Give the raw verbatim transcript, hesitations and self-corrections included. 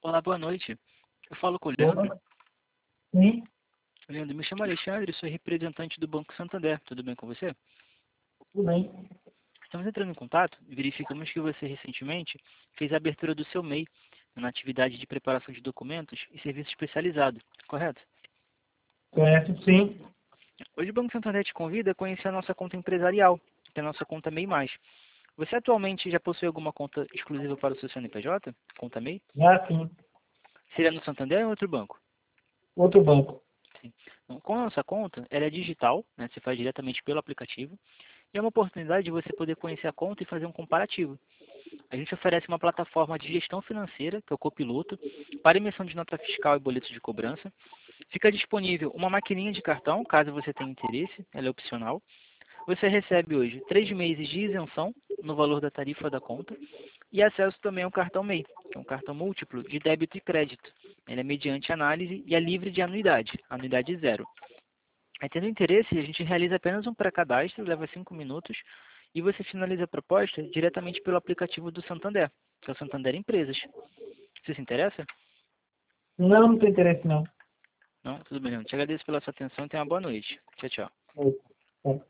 Olá, boa noite. Eu falo com o Leandro. Boa. Sim, Leandro, me chamo Alexandre, sou representante do Banco Santander. Tudo bem com você? tudo bem. Estamos entrando em contato e verificamos que você recentemente fez a abertura do seu M E I na atividade de preparação de documentos e serviço especializado, correto? Correto, sim. Hoje o Banco Santander te convida a conhecer a nossa conta empresarial, que é a nossa conta M E I mais. Você atualmente já possui alguma conta exclusiva para o seu C N P J? Conta M E I? Já sim. Seria no Santander ou em outro banco? Outro banco. Sim. Então, com a nossa conta, ela é digital, né? Você faz diretamente pelo aplicativo. E é uma oportunidade de você poder conhecer a conta e fazer um comparativo. A gente oferece uma plataforma de gestão financeira, que é o Copiloto, para emissão de nota fiscal e boletos de cobrança. Fica disponível uma maquininha de cartão, caso você tenha interesse, ela é opcional. Você recebe hoje três meses de isenção no valor da tarifa da conta e acesso também ao cartão M E I, que é um cartão múltiplo de débito e crédito. Ele é mediante análise e é livre de anuidade, anuidade zero. Aí, tendo interesse, a gente realiza apenas um pré-cadastro, leva cinco minutos, e você finaliza a proposta diretamente pelo aplicativo do Santander, que é o Santander Empresas. Você se interessa? Não, não tem interesse não. Não? Tudo bem, Leandro. Te agradeço pela sua atenção e tenha uma boa noite. Tchau, tchau. É. É.